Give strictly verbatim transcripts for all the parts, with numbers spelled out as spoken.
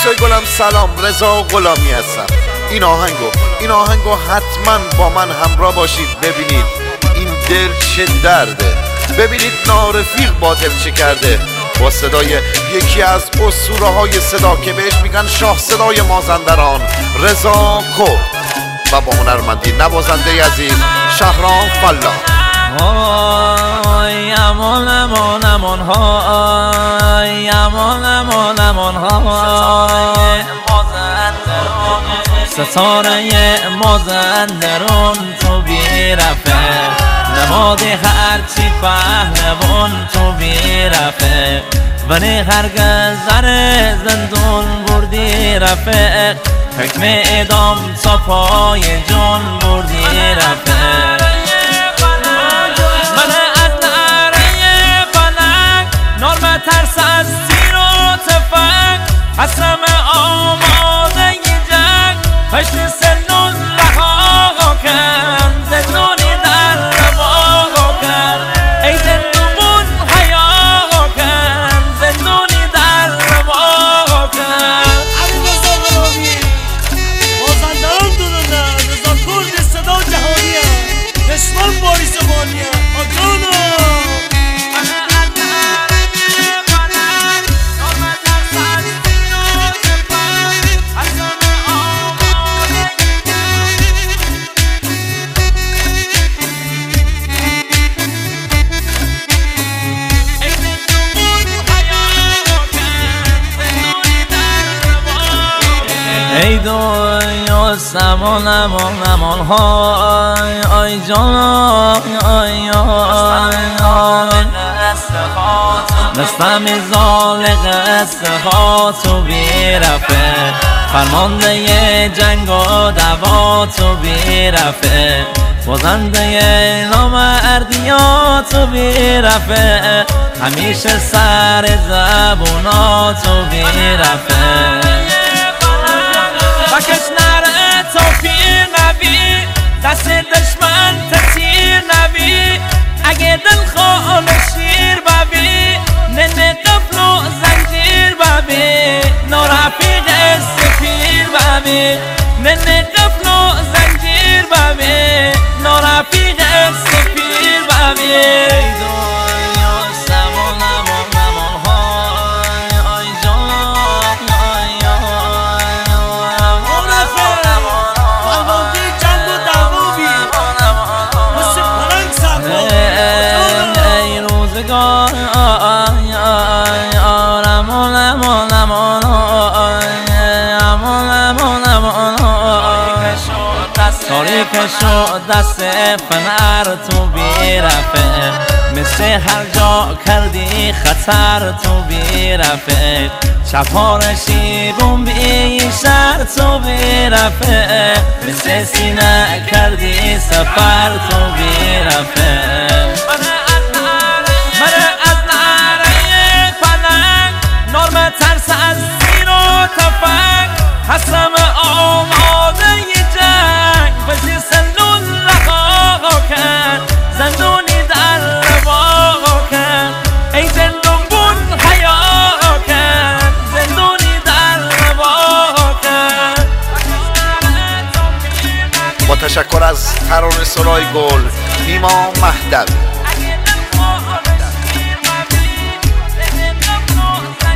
بچه های گلم سلام، رضا غلامی هستم. این آهنگو این آهنگو حتما با من همراه باشید ببینید این دل چه درده، ببینید نارفیق با دل چه کرده، با صدای یکی از اسطوره های صدا که بهش میگن شاه صدای مازندران، رضا کرد، و با هنرمندی نوازنده عزیز شهرام فلاح. های امان امان امان های امان امان امان های ستاره مازندران تو بیرفه، نمادی هرچی پهلوان تو بیرفه، ولی هرگز زر زندون بردی رفه، حکم اعدام تا پای جان بردی رفه. ترس از تیر و تفنگ حسرم آماده جنگ، پشت سنون رها کن زندونی در روا کن، ای زندون حیا کن زندونی در روا کن. علی رضا غلامی مازندران دونونه، رضا کرد صدا جهانیه، دشمن باعث بانیه آجانا. ای دنیا سمان امان امان های آی جان آی آی نستم زالق استخا تو بیرفه، فرمانده جنگ و دوا تو بیرفه، بازنده نامردیا تو بیرفه، همیشه سر زبونا تو بیرفه. بکش نره تا پیر نبی، دست دشمن تیر نبی، اگه دل خانه شیر ببی، ننه قفل و زنجیر ببی، نارفیق سفیر ببی، ننه قفل و زنجیر ببی، نارفیق سفیر ببی. تاریک شد دست فنر تو بیرفه، مثل هر جا کردی خطر تو بیرفه، شبها رشیبون بی شهر تو بیرفه، مثل سینه کردی سفر تو بیرفه. من از نعره فلنگ نرم ترس از زیر و تفنگ، حسرم آماده جنگ، پشت سنون رها کن زندونی در روا کن، ای زندون بون حیا کن زندونی در روا کن. با تشکر از ترانه سرای گل نیما مهدوی.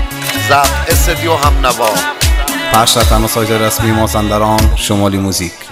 ضبط استودیو هم نوا، پخش در تنها سایت رسمی مازندران شمالی موزیک.